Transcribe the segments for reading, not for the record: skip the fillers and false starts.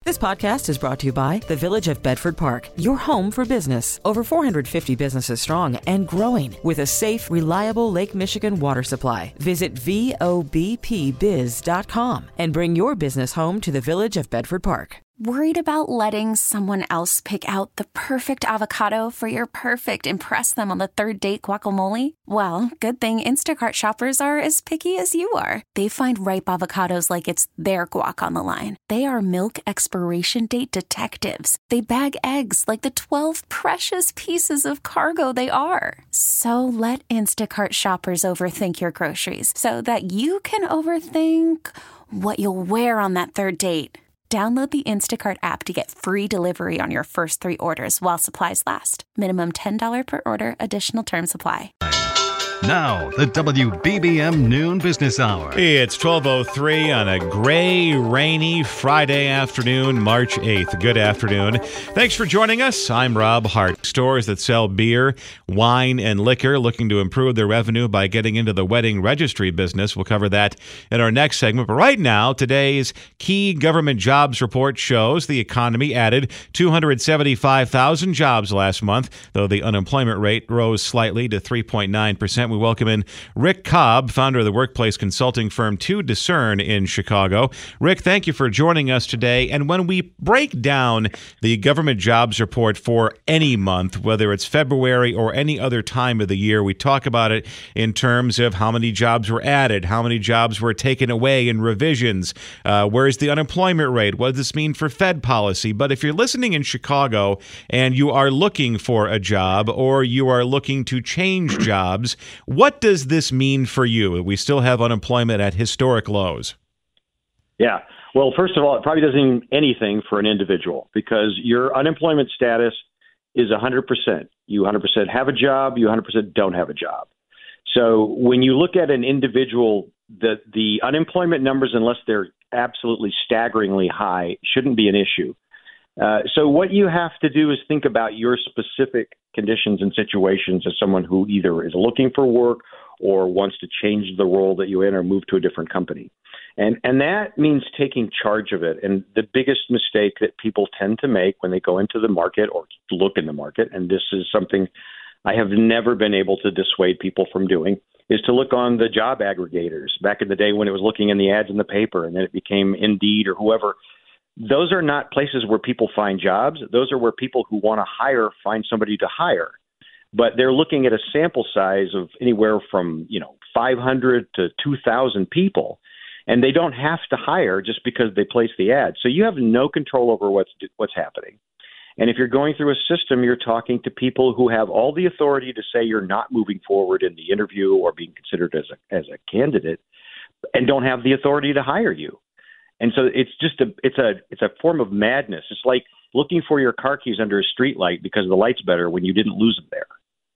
This podcast is brought to you by the Village of Bedford Park, your home for business. Over 450 businesses strong and growing with a safe, reliable Lake Michigan water supply. Visit VOBPBiz.com and bring your business home to the Village of Bedford Park. Worried about letting someone else pick out the perfect avocado for your perfect impress them on the third date guacamole? Well, good thing Instacart shoppers are as picky as you are. They find ripe avocados like it's their guac on the line. They are milk expiration date detectives. They bag eggs like the 12 precious pieces of cargo they are. So let Instacart shoppers overthink your groceries so that you can overthink what you'll wear on that third date. Download the Instacart app to get free delivery on your first 3 orders while supplies last. Minimum $10 per order. Additional terms apply. Now, the WBBM Noon Business Hour. It's 12:03 on a gray, rainy Friday afternoon, March 8th. Good afternoon. Thanks for joining us. I'm Rob Hart. Stores that sell beer, wine, and liquor looking to improve their revenue by getting into the wedding registry business. We'll cover that in our next segment. But right now, today's key government jobs report shows the economy added 275,000 jobs last month, though the unemployment rate rose slightly to 3.9%. We welcome in Rick Cobb, founder of the workplace consulting firm To Discern in Chicago. Rick, thank you for joining us today. And when we break down the government jobs report for any month, whether it's February or any other time of the year, we talk about it in terms of how many jobs were added, how many jobs were taken away in revisions, where's the unemployment rate, what does this mean for Fed policy. But if you're listening in Chicago and you are looking for a job or you are looking to change jobs, what does this mean for you? We still have unemployment at historic lows. Yeah. Well, first of all, it probably doesn't mean anything for an individual because your unemployment status is 100%. You 100% have a job, you 100% don't have a job. So when you look at an individual, the unemployment numbers, unless they're absolutely staggeringly high, shouldn't be an issue. So what you have to do is think about your specific conditions and situations as someone who either is looking for work or wants to change the role that you're in or move to a different company. And that means taking charge of it. And the biggest mistake that people tend to make when they go into the market or look in the market, and this is something I have never been able to dissuade people from doing, is to look on the job aggregators. Back in the day when it was looking in the ads in the paper and then it became Indeed or whoever, those are not places where people find jobs. Those are where people who want to hire find somebody to hire. But they're looking at a sample size of anywhere from 500 to 2,000 people, and they don't have to hire just because they place the ad. So you have no control over what's happening. And if you're going through a system, you're talking to people who have all the authority to say you're not moving forward in the interview or being considered as a candidate, and don't have the authority to hire you. And so it's just it's a form of madness. It's like looking for your car keys under a street light because the light's better when you didn't lose them there.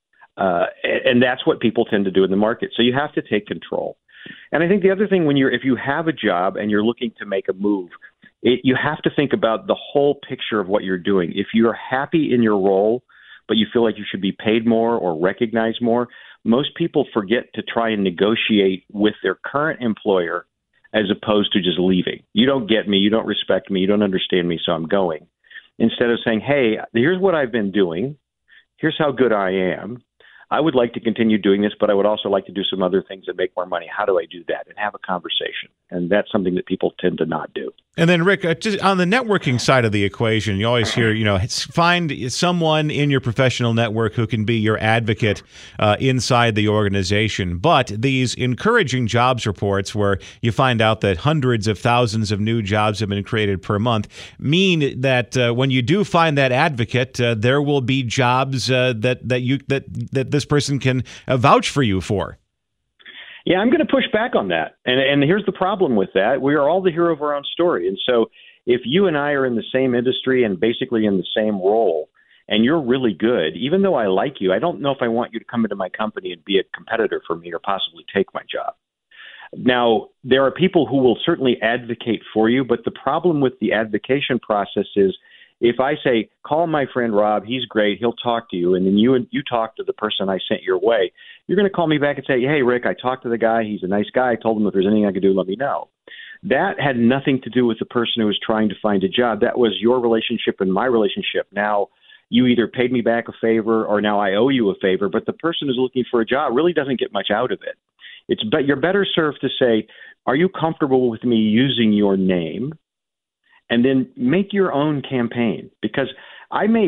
And that's what people tend to do in the market. So you have to take control. And I think the other thing, if you have a job and you're looking to make a move, you have to think about the whole picture of what you're doing. If you're happy in your role, but you feel like you should be paid more or recognized more, most people forget to try and negotiate with their current employer as opposed to just leaving. You don't get me, you don't respect me, you don't understand me, so I'm going. Instead of saying, hey, here's what I've been doing, here's how good I am, I would like to continue doing this, but I would also like to do some other things that make more money. How do I do that? And have a conversation. And that's something that people tend to not do. And then, Rick, just on the networking side of the equation, you always hear, find someone in your professional network who can be your advocate inside the organization. But these encouraging jobs reports where you find out that hundreds of thousands of new jobs have been created per month mean that when you do find that advocate, there will be jobs that this person can vouch for you for. Yeah, I'm going to push back on that. And here's the problem with that. We are all the hero of our own story. And so if you and I are in the same industry and basically in the same role, and you're really good, even though I like you, I don't know if I want you to come into my company and be a competitor for me or possibly take my job. Now, there are people who will certainly advocate for you, but the problem with the advocation process is if I say, call my friend Rob, he's great, he'll talk to you, and then you talk to the person I sent your way, you're going to call me back and say, hey, Rick, I talked to the guy, he's a nice guy, I told him if there's anything I could do, let me know. That had nothing to do with the person who was trying to find a job. That was your relationship and my relationship. Now, you either paid me back a favor or now I owe you a favor, but the person who's looking for a job really doesn't get much out of it. You're better served to say, are you comfortable with me using your name? And then make your own campaign, because I may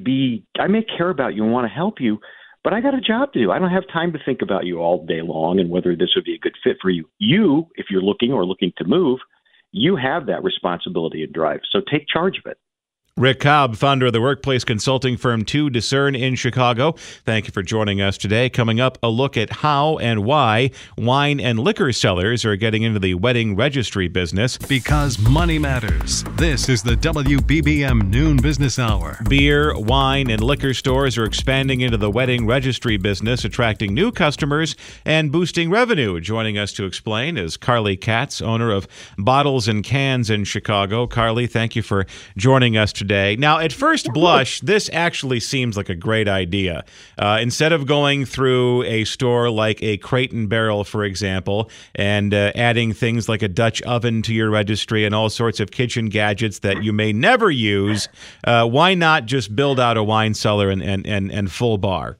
care about you and want to help you, but I got a job to do. I don't have time to think about you all day long and whether this would be a good fit for you. You, if you're looking to move, you have that responsibility and drive. So take charge of it. Rick Cobb, founder of the workplace consulting firm 2 Discern in Chicago. Thank you for joining us today. Coming up, a look at how and why wine and liquor sellers are getting into the wedding registry business. Because money matters. This is the WBBM Noon Business Hour. Beer, wine, and liquor stores are expanding into the wedding registry business, attracting new customers and boosting revenue. Joining us to explain is Carly Katz, owner of Bottles and Cans in Chicago. Carly, thank you for joining us today. Now, at first blush, this actually seems like a great idea. Instead of going through a store like a Crate and Barrel, for example, and adding things like a Dutch oven to your registry and all sorts of kitchen gadgets that you may never use, why not just build out a wine cellar and full bar?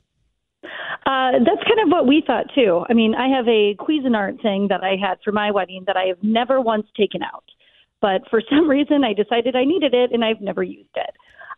That's kind of what we thought, too. I mean, I have a Cuisinart thing that I had for my wedding that I have never once taken out. But for some reason, I decided I needed it, and I've never used it.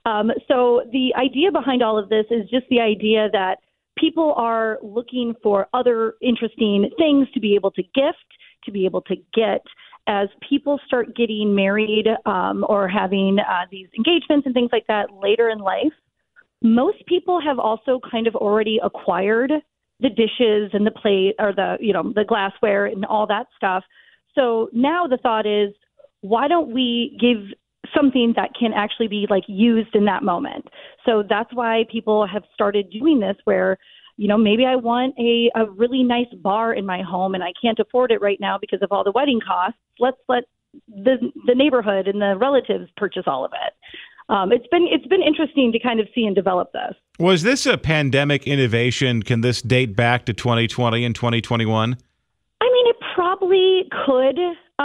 So the idea behind all of this is just the idea that people are looking for other interesting things to be able to gift, to be able to get as people start getting married or having these engagements and things like that later in life. Most people have also kind of already acquired the dishes and the plate or the glassware and all that stuff. So now the thought is, why don't we give something that can actually be like used in that moment? So that's why people have started doing this where, maybe I want a really nice bar in my home and I can't afford it right now because of all the wedding costs. Let's let the neighborhood and the relatives purchase all of it. It's been interesting to kind of see and develop this. Was this a pandemic innovation? Can this date back to 2020 and 2021? I mean, it probably could.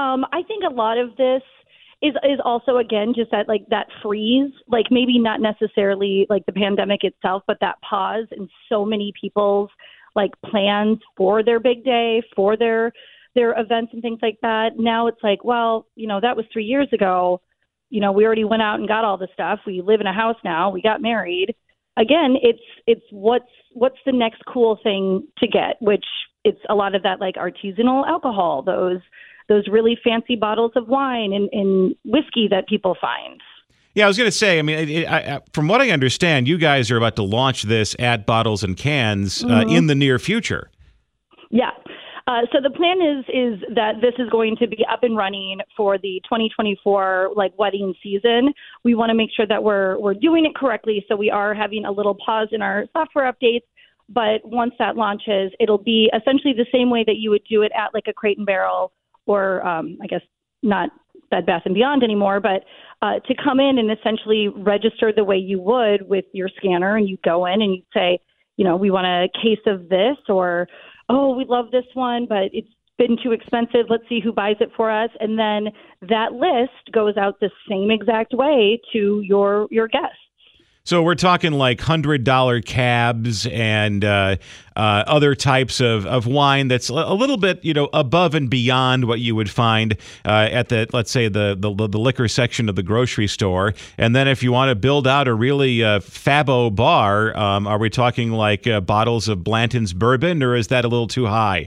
I think a lot of this is also, again, just that freeze, like maybe not necessarily like the pandemic itself, but that pause in so many people's like plans for their big day, for their events and things like that. Now it's like, well, that was 3 years ago. We already went out and got all the stuff. We live in a house now. We got married. Again, it's what's the next cool thing to get, which it's a lot of that like artisanal alcohol, those really fancy bottles of wine and whiskey that people find. Yeah, I was going to say, I mean, from what I understand, you guys are about to launch this at Bottles and Cans in the near future. Yeah. So the plan is that this is going to be up and running for the 2024 like wedding season. We want to make sure that we're doing it correctly. So we are having a little pause in our software updates. But once that launches, it'll be essentially the same way that you would do it at like a Crate and Barrel or I guess not Bed Bath & Beyond anymore, but to come in and essentially register the way you would with your scanner, and you go in and you say, we want a case of this, or, oh, we love this one, but it's been too expensive. Let's see who buys it for us. And then that list goes out the same exact way to your guests. So we're talking like $100 cabs and other types of wine that's a little bit, above and beyond what you would find at let's say the liquor section of the grocery store. And then if you want to build out a really fabo bar, are we talking like bottles of Blanton's bourbon, or is that a little too high?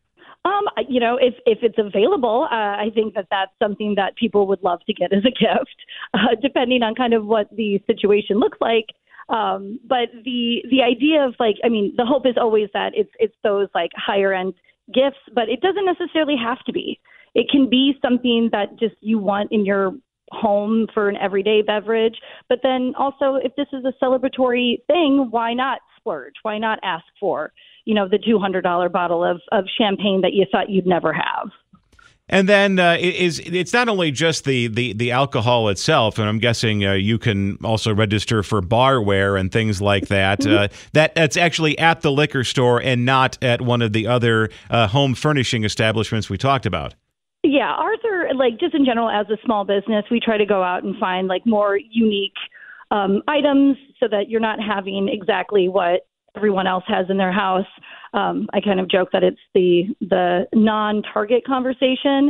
If it's available, I think that's something that people would love to get as a gift, depending on kind of what the situation looks like. But the idea of the hope is always that it's those like higher end gifts, but it doesn't necessarily have to be. It can be something that just you want in your home for an everyday beverage. But then also, if this is a celebratory thing, why not splurge? Why not ask for the $200 bottle of champagne that you thought you'd never have? And then it's not only just the alcohol itself, and I'm guessing you can also register for barware and things like that. That's actually at the liquor store and not at one of the other home furnishing establishments we talked about. Yeah, ours are like just in general as a small business, we try to go out and find like more unique items so that you're not having exactly what everyone else has in their house. I kind of joke that it's the non-target conversation,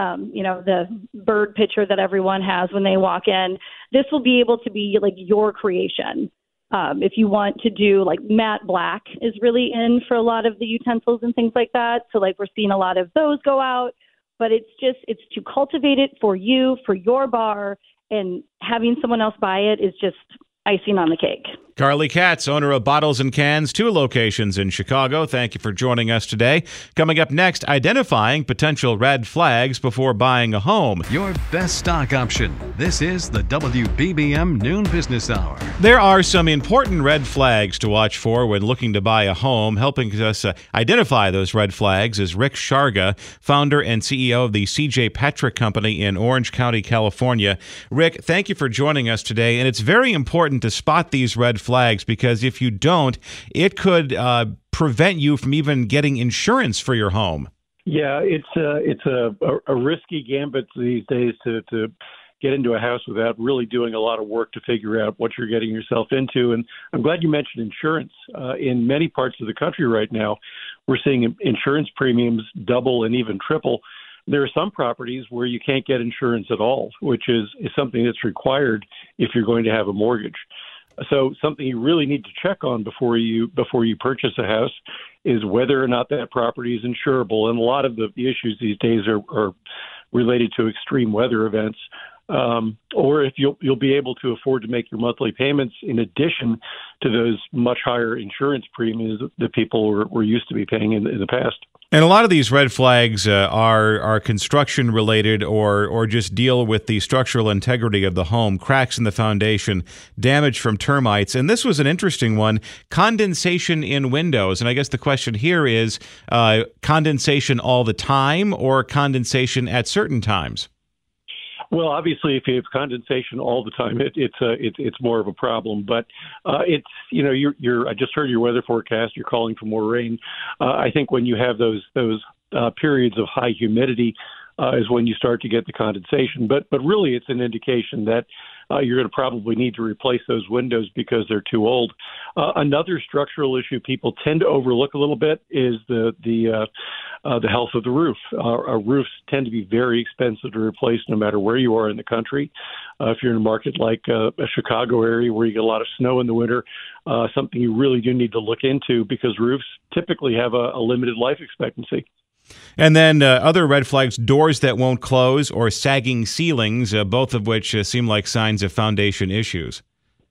the bird picture that everyone has when they walk in. This will be able to be like your creation. If you want to do like matte black is really in for a lot of the utensils and things like that. So like we're seeing a lot of those go out, but it's to cultivate it for you, for your bar, and having someone else buy it is just icing on the cake. Carly Katz, owner of Bottles and Cans, 2 locations in Chicago. Thank you for joining us today. Coming up next, identifying potential red flags before buying a home. Your best stock option. This is the WBBM Noon Business Hour. There are some important red flags to watch for when looking to buy a home. Helping us identify those red flags is Rick Sharga, founder and CEO of the C.J. Patrick Company in Orange County, California. Rick, thank you for joining us today. And it's very important to spot these red flags, because if you don't, it could prevent you from even getting insurance for your home. Yeah, it's a risky gambit these days to get into a house without really doing a lot of work to figure out what you're getting yourself into. And I'm glad you mentioned insurance. In many parts of the country right now, we're seeing insurance premiums double and even triple. There are some properties where you can't get insurance at all, which is something that's required if you're going to have a mortgage. So something you really need to check on before you purchase a house is whether or not that property is insurable. And a lot of the issues these days are related to extreme weather events, or if you'll be able to afford to make your monthly payments in addition to those much higher insurance premiums that people were used to be paying in the past. And a lot of these red flags are construction related or just deal with the structural integrity of the home, cracks in the foundation, damage from termites. And this was an interesting one, condensation in windows. And I guess the question here is condensation all the time or condensation at certain times? Well, obviously, if you have condensation all the time, it's more of a problem. But I just heard your weather forecast. You're calling for more rain. I think when you have those periods of high humidity is when you start to get the condensation. But really, it's an indication that you're going to probably need to replace those windows because they're too old. Another structural issue people tend to overlook a little bit is the health of the roof. Roofs tend to be very expensive to replace no matter where you are in the country. If you're in a market like a Chicago area where you get a lot of snow in the winter, something you really do need to look into because roofs typically have a limited life expectancy. And then other red flags, doors that won't close or sagging ceilings, both of which seem like signs of foundation issues.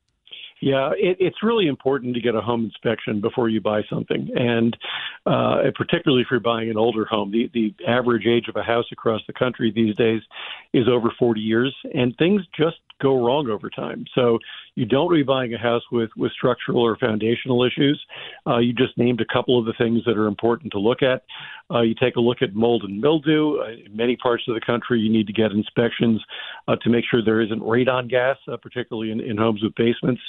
Yeah, it's really important to get a home inspection before you buy something. And particularly if you're buying an older home, the average age of a house across the country these days is over 40 years, and things just go wrong over time. So you don't want to be buying a house with structural or foundational issues. You just named a couple of the things that are important to look at. You take a look at mold and mildew. In many parts of the country, you need to get inspections to make sure there isn't radon gas, particularly in homes with basements.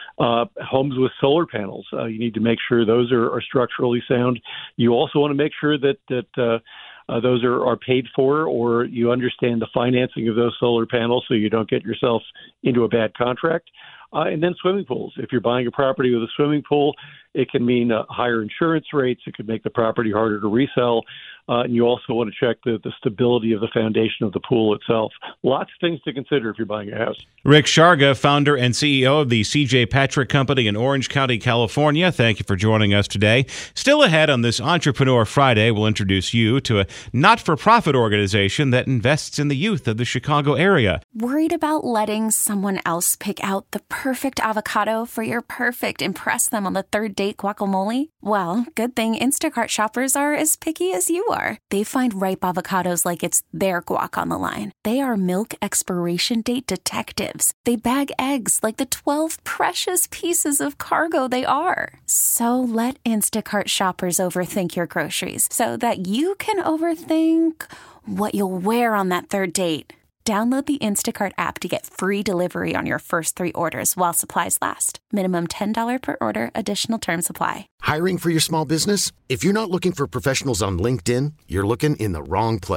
Homes with solar panels, you need to make sure those are structurally sound. You also want to make sure that those are paid for, or you understand the financing of those solar panels so you don't get yourself into a bad contract. And then swimming pools. If you're buying a property with a swimming pool, it can mean higher insurance rates. It could make the property harder to resell. And you also want to check the stability of the foundation of the pool itself. Lots of things to consider if you're buying a house. Rick Sharga, founder and CEO of the C.J. Patrick Company in Orange County, California. Thank you for joining us today. Still ahead on this Entrepreneur Friday, we'll introduce you to a not-for-profit organization that invests in the youth of the Chicago area. Worried about letting someone else pick out the perfect avocado for your perfect impress them on the third date guacamole? Well, good thing Instacart shoppers are as picky as you are. They find ripe avocados like it's their guac on the line. They are milk expiration date detectives. They bag eggs like the 12 precious pieces of cargo they are. So let Instacart shoppers overthink your groceries so that you can overthink what you'll wear on that third date. Download the Instacart app to get free delivery on your first 3 orders while supplies last. Minimum $10 per order. Additional terms apply. Hiring for your small business? If you're not looking for professionals on LinkedIn, you're looking in the wrong place.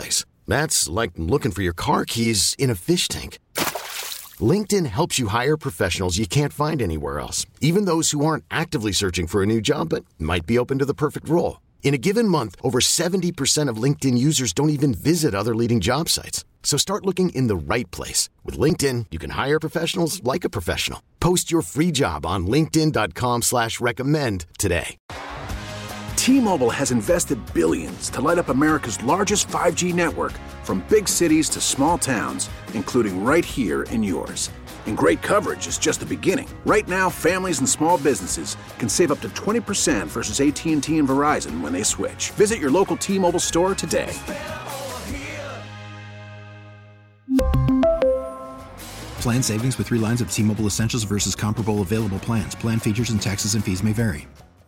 That's like looking for your car keys in a fish tank. LinkedIn helps you hire professionals you can't find anywhere else, even those who aren't actively searching for a new job but might be open to the perfect role. In a given month, over 70% of LinkedIn users don't even visit other leading job sites. So start looking in the right place. With LinkedIn, you can hire professionals like a professional. Post your free job on linkedin.com/recommend today. T-Mobile has invested billions to light up America's largest 5G network, from big cities to small towns, including right here in yours. And great coverage is just the beginning. Right now, families and small businesses can save up to 20% versus AT&T and Verizon when they switch. Visit your local T-Mobile store today. Plan savings with 3 lines of T-Mobile Essentials versus comparable available plans. Plan features and taxes and fees may vary.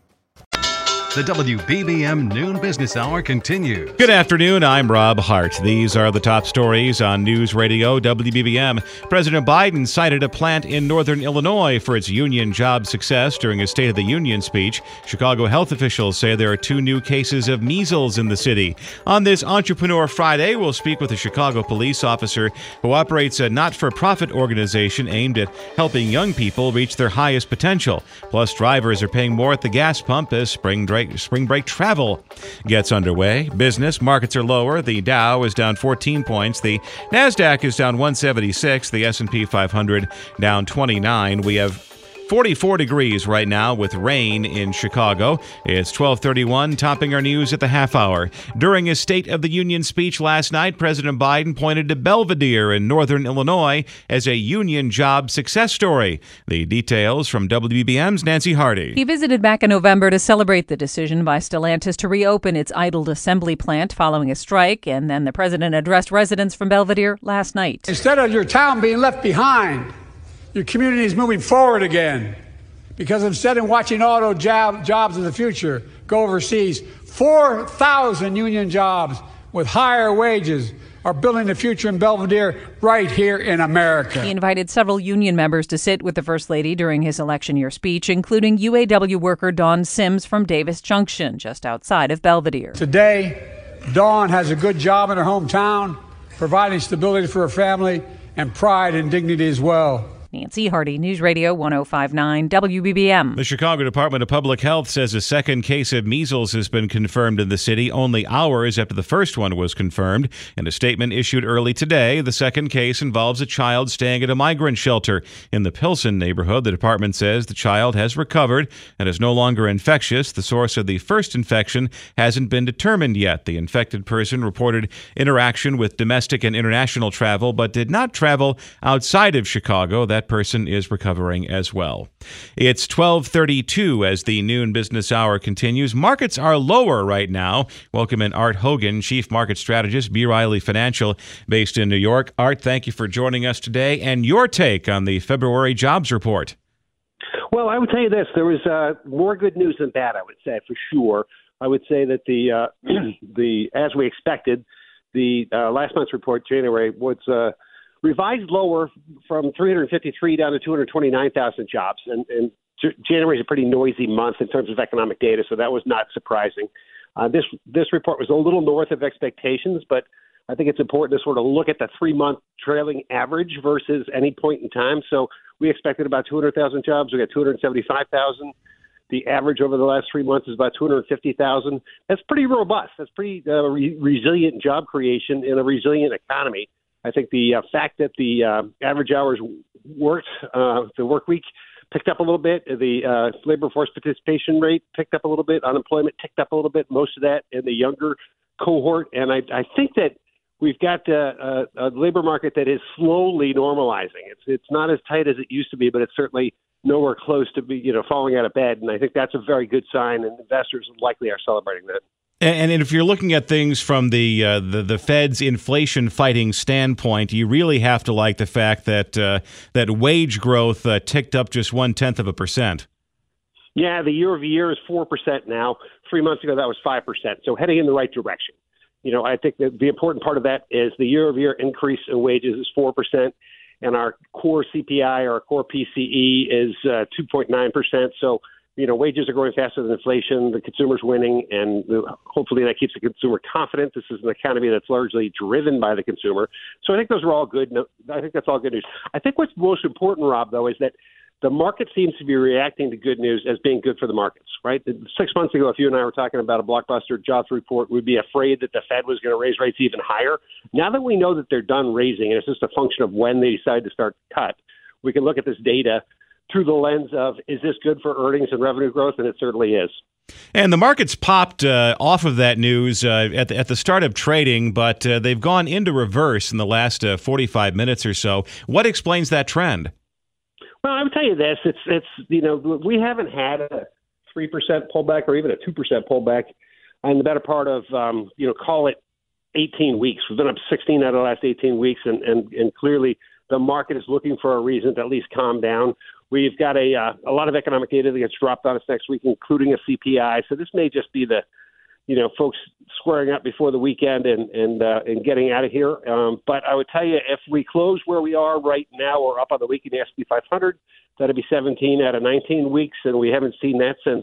The WBBM Noon Business Hour continues. Good afternoon. I'm Rob Hart. These are the top stories on News Radio WBBM. President Biden cited a plant in northern Illinois for its union job success during his State of the Union speech. Chicago health officials say there are 2 new cases of measles in the city. On this Entrepreneur Friday, we'll speak with a Chicago police officer who operates a not-for-profit organization aimed at helping young people reach their highest potential. Plus, drivers are paying more at the gas pump as spring break travel gets underway. Business markets are lower. The Dow is down 14 points. The NASDAQ is down 176. The S&P 500 down 29. We have 44 degrees right now with rain in Chicago. It's 12:31, topping our news at the half hour. During his State of the Union speech last night, President Biden pointed to Belvidere in northern Illinois as a union job success story. The details from WBBM's Nancy Hardy. He visited back in November to celebrate the decision by Stellantis to reopen its idled assembly plant following a strike, and then the president addressed residents from Belvidere last night. Instead of your town being left behind, your community is moving forward again, because instead of watching auto jobs in the future go overseas, 4,000 union jobs with higher wages are building the future in Belvidere right here in America. He invited several union members to sit with the First Lady during his election year speech, including UAW worker Dawn Sims from Davis Junction, just outside of Belvidere. Today, Dawn has a good job in her hometown, providing stability for her family and pride and dignity as well. Nancy Hardy, News Radio 105.9 WBBM. The Chicago Department of Public Health says a second case of measles has been confirmed in the city only hours after the first one was confirmed. In a statement issued early today, the second case involves a child staying at a migrant shelter in the Pilsen neighborhood. The department says the child has recovered and is no longer infectious. The source of the first infection hasn't been determined yet. The infected person reported interaction with domestic and international travel, but did not travel outside of Chicago. That person is recovering as well. It's 12:32 as the noon business hour continues. Markets are lower right now. Welcome in Art Hogan, Chief Market Strategist, B. Riley Financial, based in New York. Art, thank you for joining us today and your take on the February jobs report. Well, I would tell you this. There was more good news than bad, I would say, for sure. I would say that the as we expected, the last month's report, January, was revised lower from 353 down to 229,000 jobs. And January is a pretty noisy month in terms of economic data, so that was not surprising. This report was a little north of expectations, but I think it's important to sort of look at the 3-month trailing average versus any point in time. So we expected about 200,000 jobs. We got 275,000. The average over the last 3 months is about 250,000. That's pretty robust. That's pretty resilient job creation in a resilient economy. I think the fact that the average hours worked, the work week picked up a little bit, the labor force participation rate picked up a little bit, unemployment ticked up a little bit, most of that in the younger cohort. And I think that we've got a labor market that is slowly normalizing. It's not as tight as it used to be, but it's certainly nowhere close to be falling out of bed. And I think that's a very good sign, and investors likely are celebrating that. And if you're looking at things from the Fed's inflation-fighting standpoint, you really have to like the fact that that wage growth ticked up just 0.1%. Yeah, the year-over-year is 4% now. 3 months ago, that was 5%. So heading in the right direction. I think that the important part of that is the year-over-year increase in wages is 4%, and our core CPI or our core PCE is 2.9%. So wages are growing faster than inflation, the consumer's winning, and hopefully that keeps the consumer confident. This is an economy that's largely driven by the consumer. So I think those are all good. I think that's all good news. I think what's most important, Rob, though, is that the market seems to be reacting to good news as being good for the markets, right? 6 months ago, if you and I were talking about a blockbuster jobs report, we'd be afraid that the Fed was going to raise rates even higher. Now that we know that they're done raising, and it's just a function of when they decide to start to cut, we can look at this data through the lens of, is this good for earnings and revenue growth? And it certainly is. And the market's popped off of that news at the start of trading, but they've gone into reverse in the last 45 minutes or so. What explains that trend? Well, I would tell you this: it's we haven't had a 3% pullback or even a 2% pullback in the better part of call it 18 weeks. We've been up 16 out of the last 18 weeks, and clearly the market is looking for a reason to at least calm down. We've got a lot of economic data that gets dropped on us next week, including a CPI. So this may just be the folks squaring up before the weekend and getting out of here. But I would tell you, if we close where we are right now or up on the week in the S&P 500, that'd be 17 out of 19 weeks, and we haven't seen that since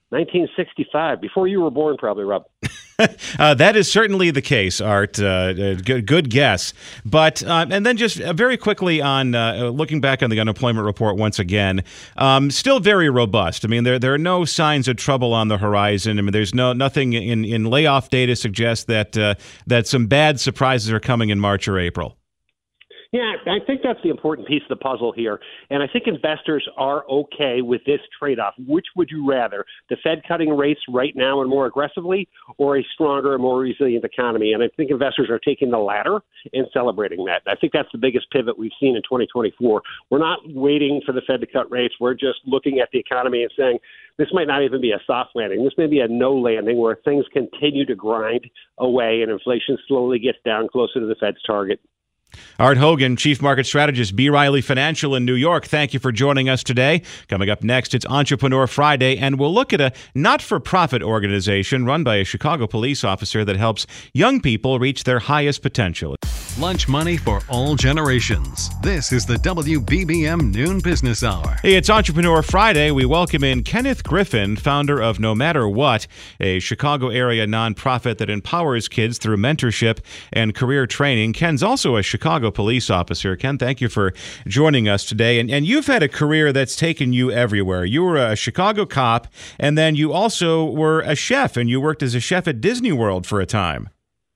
1965, before you were born, probably, Rob. That is certainly the case, Art. Good guess. But and then just very quickly on looking back on the unemployment report once again, still very robust. I mean, there are no signs of trouble on the horizon. I mean, there's nothing in layoff data suggests that some bad surprises are coming in March or April. Yeah, I think that's the important piece of the puzzle here. And I think investors are okay with this trade-off. Which would you rather, the Fed cutting rates right now and more aggressively, or a stronger and more resilient economy? And I think investors are taking the latter and celebrating that. I think that's the biggest pivot we've seen in 2024. We're not waiting for the Fed to cut rates. We're just looking at the economy and saying, this might not even be a soft landing. This may be a no landing where things continue to grind away and inflation slowly gets down closer to the Fed's target. Art Hogan, Chief Market Strategist, B. Riley Financial in New York. Thank you for joining us today. Coming up next, it's Entrepreneur Friday, and we'll look at a not-for-profit organization run by a Chicago police officer that helps young people reach their highest potential. Lunch money for all generations. This is the WBBM Noon Business Hour. Hey, it's Entrepreneur Friday. We welcome in Kenneth Griffin, founder of No Matter What, a Chicago area nonprofit that empowers kids through mentorship and career training. Ken's also a Chicago police officer. Ken, thank you for joining us today. And you've had a career that's taken you everywhere. You were a Chicago cop, and then you also were a chef, and you worked as a chef at Disney World for a time.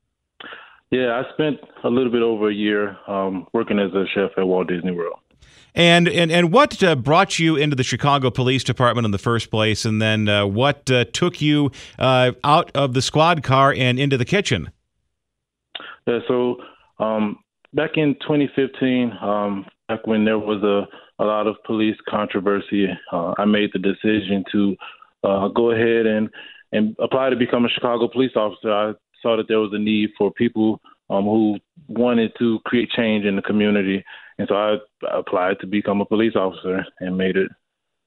Yeah, I spent a little bit over a year working as a chef at Walt Disney World. And what brought you into the Chicago Police Department in the first place, and then what took you out of the squad car and into the kitchen? Yeah, so back in 2015, back when there was a lot of police controversy, I made the decision to go ahead and apply to become a Chicago police officer. I saw that there was a need for people who wanted to create change in the community. And so I applied to become a police officer and made it.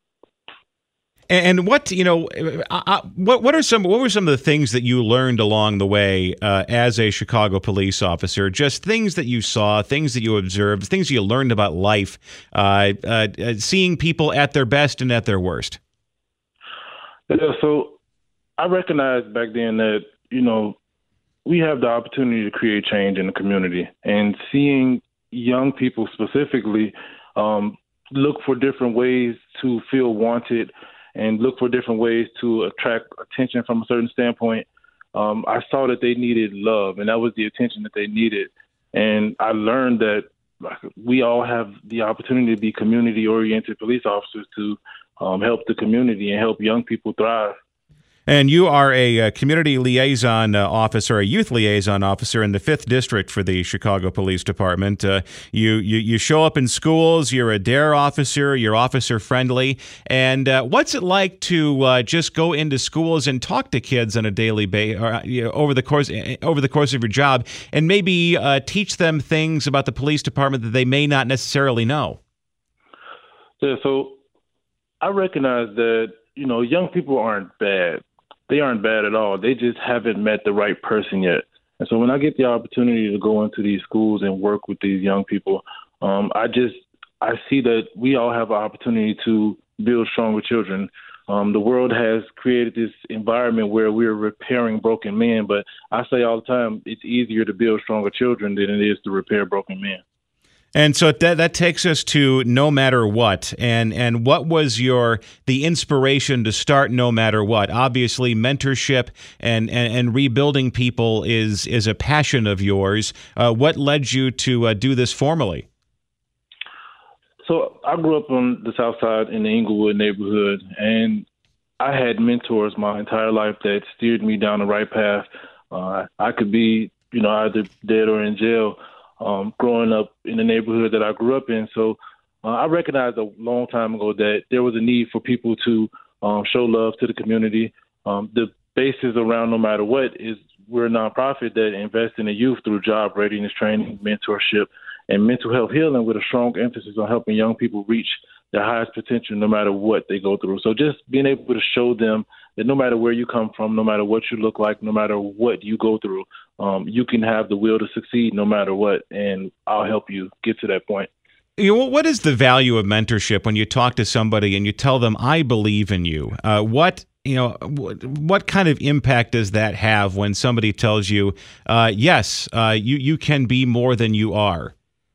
And what were some of the things that you learned along the way as a Chicago police officer? Just things that you saw, things that you observed, things you learned about life, seeing people at their best and at their worst. Yeah, so I recognized back then that, we have the opportunity to create change in the community, and seeing young people specifically look for different ways to feel wanted and look for different ways to attract attention from a certain standpoint. I saw that they needed love, and that was the attention that they needed. And I learned that we all have the opportunity to be community-oriented police officers to help the community and help young people thrive. And you are a community liaison officer, a youth liaison officer in the 5th District for the Chicago Police Department. You show up in schools, you're a DARE officer, you're officer friendly. And what's it like to just go into schools and talk to kids on a daily basis, over the course of your job, and maybe teach them things about the police department that they may not necessarily know? Yeah, so I recognize that, young people aren't bad. They aren't bad at all. They just haven't met the right person yet. And so when I get the opportunity to go into these schools and work with these young people, I see that we all have an opportunity to build stronger children. The world has created this environment where we're repairing broken men, but I say all the time, it's easier to build stronger children than it is to repair broken men. And so that takes us to No Matter What. And what was the inspiration to start No Matter What? Obviously, mentorship and rebuilding people is a passion of yours. What led you to do this formally? So I grew up on the South Side in the Inglewood neighborhood, and I had mentors my entire life that steered me down the right path. I could be, either dead or in jail. Growing up in the neighborhood that I grew up in. So I recognized a long time ago that there was a need for people to show love to the community. The basis around No Matter What is we're a nonprofit that invests in the youth through job readiness training, mentorship, and mental health healing with a strong emphasis on helping young people reach their highest potential no matter what they go through. So just being able to show them that no matter where you come from, no matter what you look like, no matter what you go through, you can have the will to succeed no matter what, and I'll help you get to that point. What is the value of mentorship when you talk to somebody and you tell them, I believe in you? What kind of impact does that have when somebody tells you, yes, you can be more than you are?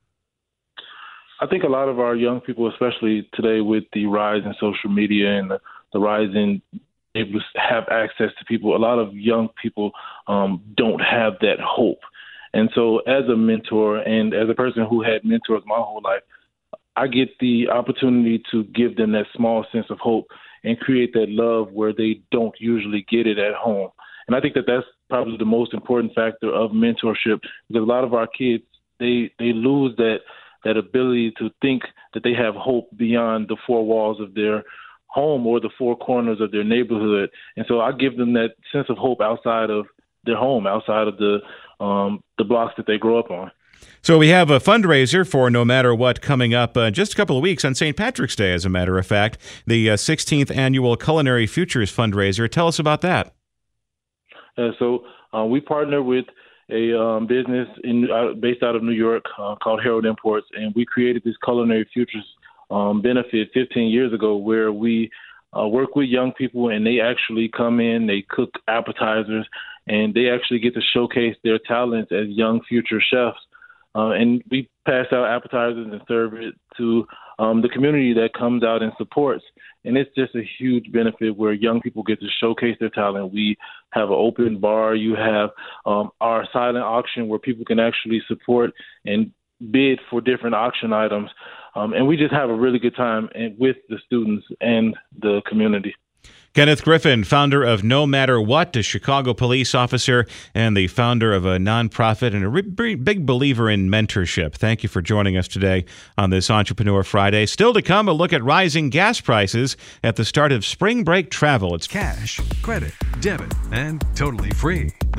I think a lot of our young people, especially today with the rise in social media and the rise in able to have access to people, a lot of young people don't have that hope. And so as a mentor and as a person who had mentors my whole life, I get the opportunity to give them that small sense of hope and create that love where they don't usually get it at home. And I think that that's probably the most important factor of mentorship, because a lot of our kids, they lose that ability to think that they have hope beyond the four walls of their home or the four corners of their neighborhood. And so I give them that sense of hope outside of their home, outside of the blocks that they grow up on. So we have a fundraiser for No Matter What coming up just a couple of weeks on St. Patrick's Day, as a matter of fact, the 16th Annual Culinary Futures Fundraiser. Tell us about that. So we partner with a business based out of New York called Herald Imports, and we created this Culinary Futures benefit 15 years ago where we work with young people, and they actually come in, they cook appetizers, and they actually get to showcase their talents as young future chefs. And we pass out appetizers and serve it to the community that comes out and supports. And it's just a huge benefit where young people get to showcase their talent. We have an open bar. You have our silent auction where people can actually support and bid for different auction items. And we just have a really good time with the students and the community. Kenneth Griffin, founder of No Matter What, a Chicago police officer and the founder of a nonprofit and a big believer in mentorship. Thank you for joining us today on this Entrepreneur Friday. Still to come, a look at rising gas prices at the start of spring break travel. It's cash, credit, debit, and totally free. The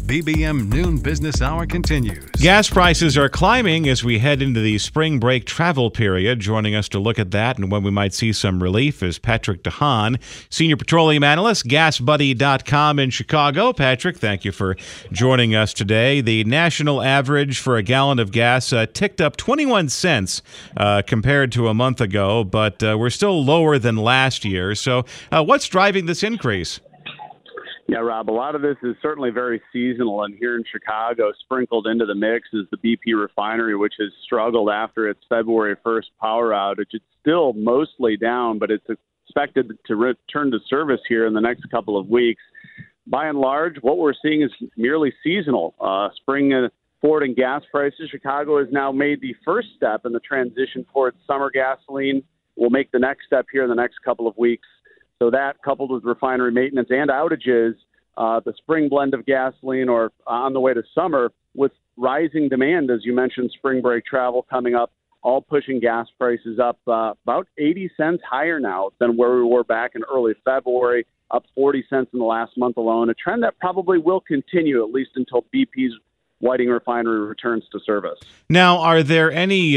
WBBM Noon Business Hour continues. Gas prices are climbing as we head into the spring break travel period. Joining us to look at that and when we might see some relief is Patrick DeHaan, Senior Petroleum Analyst, GasBuddy.com in Chicago. Patrick, thank you for joining us today. The national average for a gallon of gas ticked up 21 cents compared to a month ago, but we're still lower than last year. So what's driving this increase? Yeah, Rob, a lot of this is certainly very seasonal, and here in Chicago, sprinkled into the mix is the BP refinery, which has struggled after its February 1st power outage. It's still mostly down, but it's expected to return to service here in the next couple of weeks. By and large, what we're seeing is merely seasonal. Spring forward in gas prices, Chicago has now made the first step in the transition towards summer gasoline. We'll make the next step here in the next couple of weeks. So that, coupled with refinery maintenance and outages, the spring blend of gasoline or on the way to summer with rising demand, as you mentioned, spring break travel coming up, all pushing gas prices up about 80 cents higher now than where we were back in early February, up 40 cents in the last month alone, a trend that probably will continue at least until BP's Whiting Refinery returns to service. Now, are there any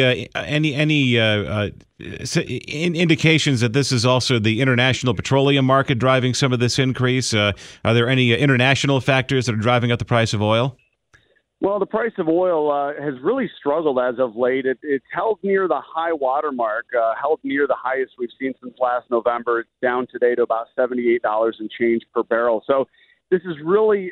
indications that this is also the international petroleum market driving some of this increase? Are there any international factors that are driving up the price of oil? Well, the price of oil has really struggled as of late. It's held near the high water mark, held near the highest we've seen since last November. It's down today to about $78 and change per barrel. So this is really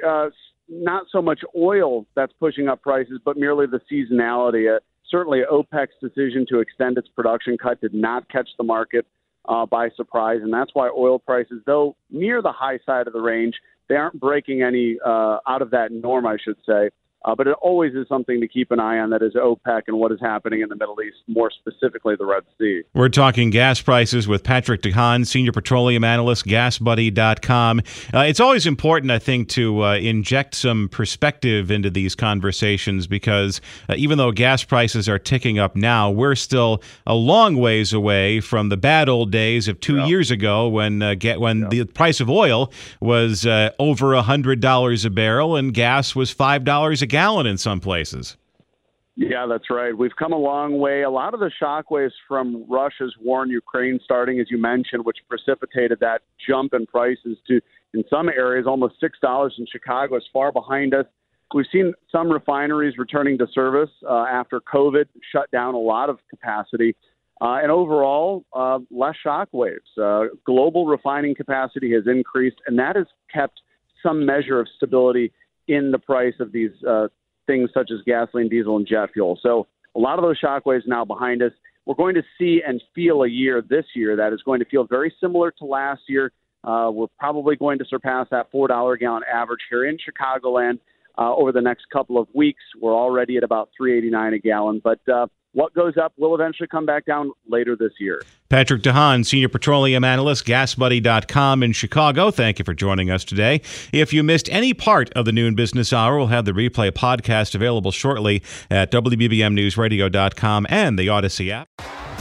not so much oil that's pushing up prices, but merely the seasonality. Certainly OPEC's decision to extend its production cut did not catch the market by surprise, and that's why oil prices, though near the high side of the range, they aren't breaking any out of that norm, I should say. But it always is something to keep an eye on, that is OPEC and what is happening in the Middle East, more specifically the Red Sea. We're talking gas prices with Patrick DeHaan, Senior Petroleum Analyst, GasBuddy.com. It's always important, I think, to inject some perspective into these conversations because even though gas prices are ticking up now, we're still a long ways away from the bad old days of 2 years ago when the price of oil was over $100 a barrel and gas was $5 a gallon in some places. Yeah, that's right. We've come a long way. A lot of the shockwaves from Russia's war in Ukraine starting, as you mentioned, which precipitated that jump in prices to, in some areas, almost $6 in Chicago is far behind us. We've seen some refineries returning to service after COVID shut down a lot of capacity. And overall, less shockwaves. Global refining capacity has increased, and that has kept some measure of stability in the price of these things such as gasoline, diesel, and jet fuel. So a lot of those shockwaves now behind us. We're going to see and feel a year this year that is going to feel very similar to last year. We're probably going to surpass that $4 a gallon average here in Chicagoland over the next couple of weeks. We're already at about $3.89 a gallon, but what goes up will eventually come back down later this year. Patrick DeHaan, Senior Petroleum Analyst, GasBuddy.com in Chicago. Thank you for joining us today. If you missed any part of the Noon Business Hour, we'll have the replay podcast available shortly at WBBMNewsRadio.com and the Odyssey app.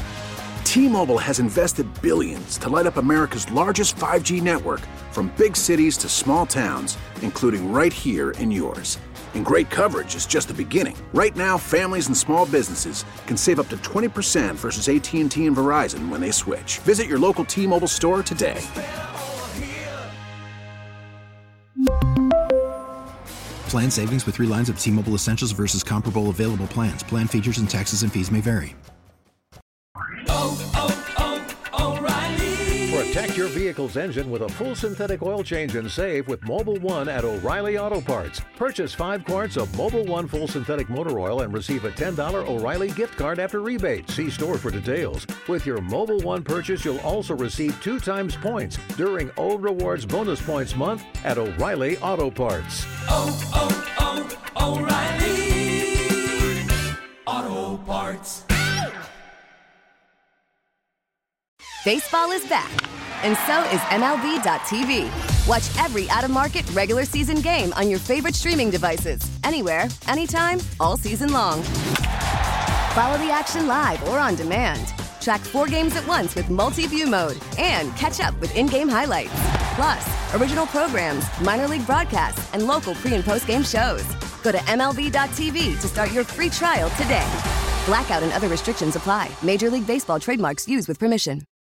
T-Mobile has invested billions to light up America's largest 5G network, from big cities to small towns, including right here in yours. And great coverage is just the beginning. Right now, families and small businesses can save up to 20% versus AT&T and Verizon when they switch. Visit your local T-Mobile store today. Plan savings with 3 lines of T-Mobile Essentials versus comparable available plans. Plan features and taxes and fees may vary. Protect your vehicle's engine with a full synthetic oil change and save with Mobil 1 at O'Reilly Auto Parts. Purchase 5 quarts of Mobil 1 full synthetic motor oil and receive a $10 O'Reilly gift card after rebate. See store for details. With your Mobil 1 purchase, you'll also receive 2 times points during O Rewards Bonus Points Month at O'Reilly Auto Parts. O'Reilly Auto Parts. Baseball is back, and so is MLB.tv. Watch every out-of-market regular season game on your favorite streaming devices, anywhere, anytime, all season long. Follow the action live or on demand. Track 4 games at once with multi-view mode and catch up with in-game highlights. Plus, original programs, minor league broadcasts, and local pre- and post-game shows. Go to MLB.tv to start your free trial today. Blackout and other restrictions apply. Major League Baseball trademarks used with permission.